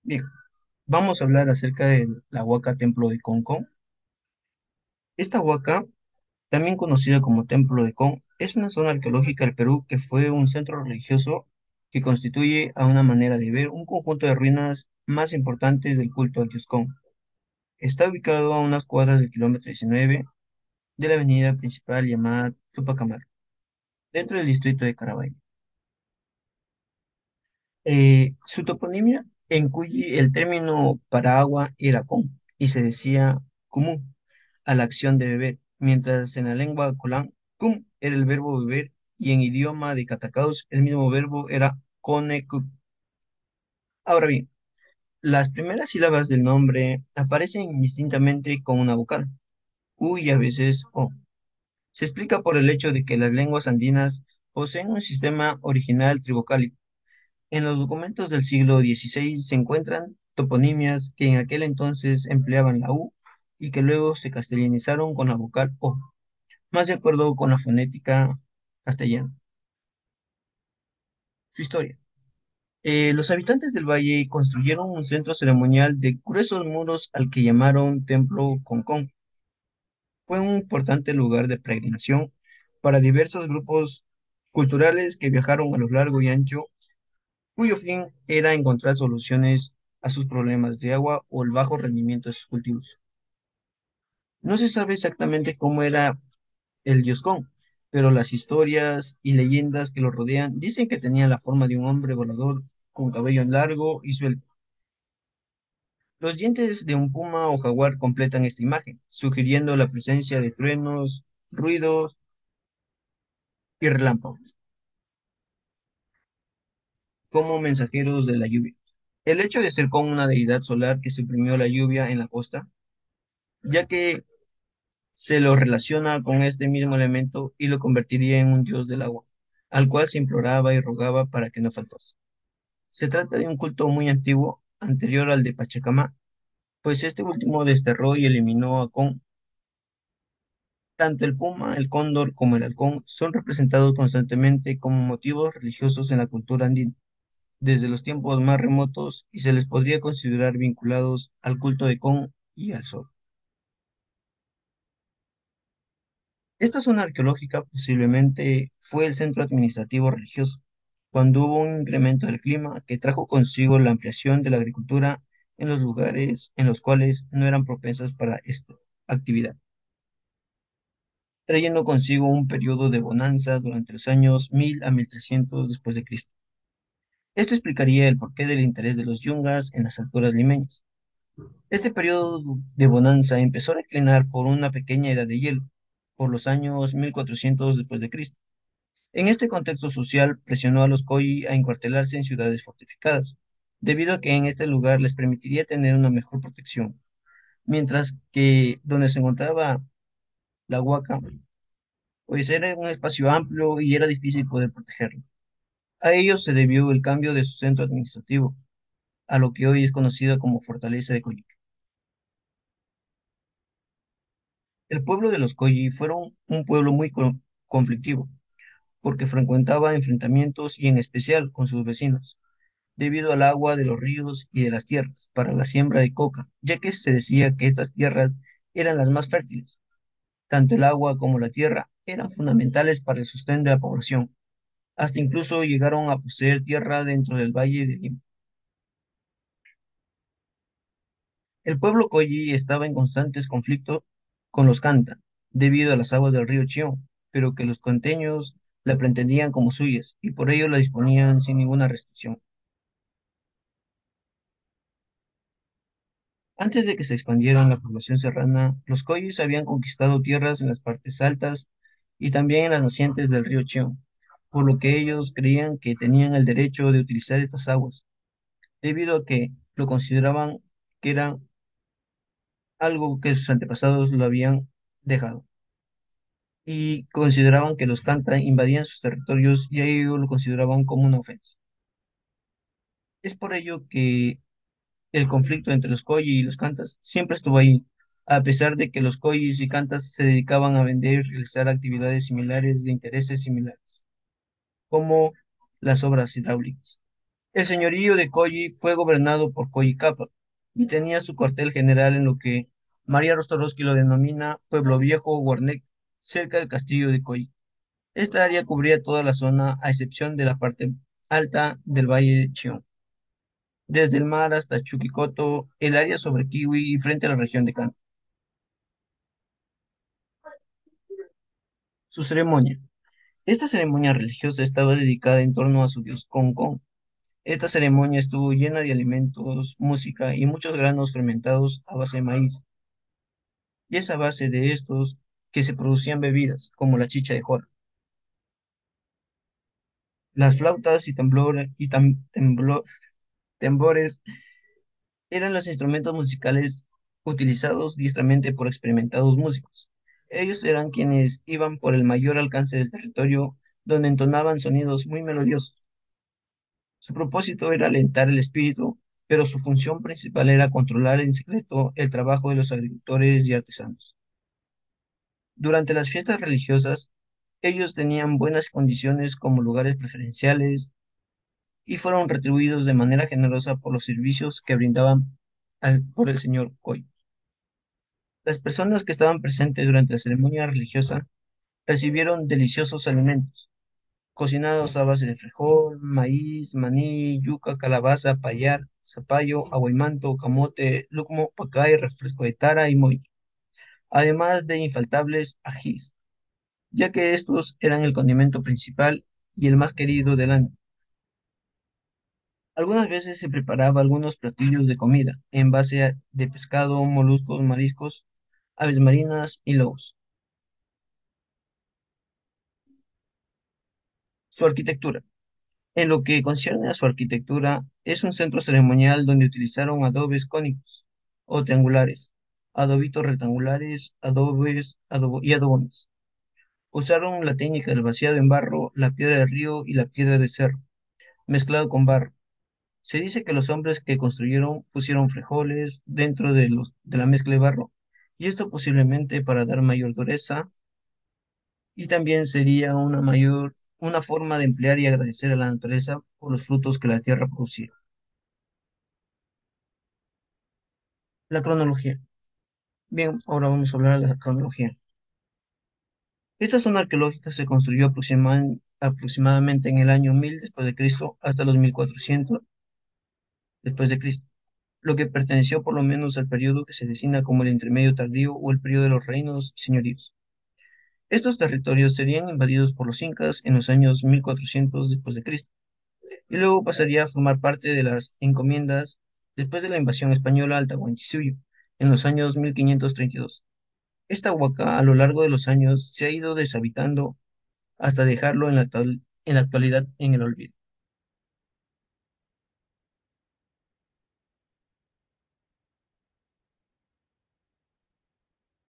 Bien, vamos a hablar acerca de la Huaca Templo de Concón. Esta huaca, también conocida como Templo de Con, es una zona arqueológica del Perú que fue un centro religioso que constituye, a una manera de ver, un conjunto de ruinas más importantes del culto al dios Con. Está ubicado a unas cuadras del kilómetro 19 de la avenida principal llamada Tupac Amaru, dentro del distrito de Carabay. Su toponimia incluye el término para agua era con y se decía kumu a la acción de beber, mientras en la lengua colán kum era el verbo beber y en idioma de Catacaos el mismo verbo era conecu. Ahora bien, las primeras sílabas del nombre aparecen indistintamente con una vocal, u y a veces o. Se explica por el hecho de que las lenguas andinas poseen un sistema original trivocálico. En los documentos del siglo XVI se encuentran toponimias que en aquel entonces empleaban la U y que luego se castellanizaron con la vocal O, más de acuerdo con la fonética castellana. Su historia. Los habitantes del valle construyeron un centro ceremonial de gruesos muros al que llamaron Templo Concón. Fue un importante lugar de peregrinación para diversos grupos culturales que viajaron a lo largo y ancho, cuyo fin era encontrar soluciones a sus problemas de agua o el bajo rendimiento de sus cultivos. No se sabe exactamente cómo era el Dioscón, pero las historias y leyendas que lo rodean dicen que tenía la forma de un hombre volador con cabello largo y suelto. Los dientes de un puma o jaguar completan esta imagen, sugiriendo la presencia de truenos, ruidos y relámpagos, como mensajeros de la lluvia. El hecho de ser como una deidad solar que suprimió la lluvia en la costa, ya que se lo relaciona con este mismo elemento y lo convertiría en un dios del agua, al cual se imploraba y rogaba para que no faltase. Se trata de un culto muy antiguo, anterior al de Pachacamá, pues este último desterró y eliminó a Con. Tanto el puma, el cóndor como el halcón son representados constantemente como motivos religiosos en la cultura andina, desde los tiempos más remotos y se les podría considerar vinculados al culto de Con y al sol. Esta zona arqueológica posiblemente fue el centro administrativo religioso, cuando hubo un incremento del clima que trajo consigo la ampliación de la agricultura en los lugares en los cuales no eran propensas para esta actividad, trayendo consigo un periodo de bonanza durante los años 1000 a 1300 después de Cristo. Esto explicaría el porqué del interés de los yungas en las alturas limeñas. Este periodo de bonanza empezó a declinar por una pequeña edad de hielo, por los años 1400 después de Cristo. En este contexto social, presionó a los Koyi a encuartelarse en ciudades fortificadas, debido a que en este lugar les permitiría tener una mejor protección, mientras que donde se encontraba la Huaca, pues era un espacio amplio y era difícil poder protegerlo. A ello se debió el cambio de su centro administrativo, a lo que hoy es conocido como Fortaleza de Coyique. El pueblo de los Koyi fueron un pueblo muy conflictivo, porque frecuentaba enfrentamientos y en especial con sus vecinos debido al agua de los ríos y de las tierras para la siembra de coca, ya que se decía que estas tierras eran las más fértiles. Tanto el agua como la tierra eran fundamentales para el sostén de la población, hasta incluso llegaron a poseer tierra dentro del Valle de Lima. El pueblo Koyi estaba en constantes conflictos con los Canta, debido a las aguas del río Chión, pero que los conteños la pretendían como suyas y por ello la disponían sin ninguna restricción. Antes de que se expandiera la población serrana, los Koyis habían conquistado tierras en las partes altas y también en las nacientes del río Cheo, por lo que ellos creían que tenían el derecho de utilizar estas aguas, debido a que lo consideraban que era algo que sus antepasados lo habían dejado, y consideraban que los Canta invadían sus territorios y a ello lo consideraban como una ofensa. Es por ello que el conflicto entre los Koyi y los Cantas siempre estuvo ahí, a pesar de que los Koyis y Cantas se dedicaban a vender y realizar actividades similares de intereses similares, como las obras hidráulicas. El señorío de Colli fue gobernado por Colli Capa y tenía su cuartel general en lo que María Rostorowski lo denomina Pueblo Viejo o Guarnec, cerca del castillo de Colli. Esta área cubría toda la zona a excepción de la parte alta del valle de Chión, desde el mar hasta Chuquicoto, el área sobre Kiwi y frente a la región de Canta. Su ceremonia. Esta ceremonia religiosa estaba dedicada en torno a su dios Concón. Esta ceremonia estuvo llena de alimentos, música y muchos granos fermentados a base de maíz. Y es a base de estos que se producían bebidas, como la chicha de jora. Las flautas y, tambores eran los instrumentos musicales utilizados diestramente por experimentados músicos. Ellos eran quienes iban por el mayor alcance del territorio, donde entonaban sonidos muy melodiosos. Su propósito era alentar el espíritu, pero su función principal era controlar en secreto el trabajo de los agricultores y artesanos. Durante las fiestas religiosas, ellos tenían buenas condiciones como lugares preferenciales y fueron retribuidos de manera generosa por los servicios que brindaban por el señor Coy. Las personas que estaban presentes durante la ceremonia religiosa recibieron deliciosos alimentos, cocinados a base de frijol, maíz, maní, yuca, calabaza, payar, zapallo, aguaimanto, camote, lucmo, pacay, refresco de tara y moy, además de infaltables ajís, ya que estos eran el condimento principal y el más querido del año. Algunas veces se preparaba algunos platillos de comida en base de pescado, moluscos, mariscos, aves marinas y lobos. Su arquitectura. En lo que concierne a su arquitectura, es un centro ceremonial donde utilizaron adobes cónicos o triangulares, adobitos rectangulares, y adobones. Usaron la técnica del vaciado en barro, la piedra del río y la piedra de cerro, mezclado con barro. Se dice que los hombres que construyeron pusieron frijoles dentro de la mezcla de barro, y esto posiblemente para dar mayor dureza, y también sería una forma de emplear y agradecer a la naturaleza por los frutos que la tierra producía. La cronología. Bien, ahora vamos a hablar de la cronología. Esta zona arqueológica se construyó aproximadamente en el año 1000 después de Cristo hasta los 1400 después de Cristo, lo que perteneció por lo menos al periodo que se designa como el intermedio tardío o el periodo de los reinos y señoríos. Estos territorios serían invadidos por los incas en los años 1400 después de Cristo y luego pasaría a formar parte de las encomiendas después de la invasión española al Tahuantinsuyo en los años 1532. Esta huaca a lo largo de los años se ha ido deshabitando hasta dejarlo en la actualidad en el olvido.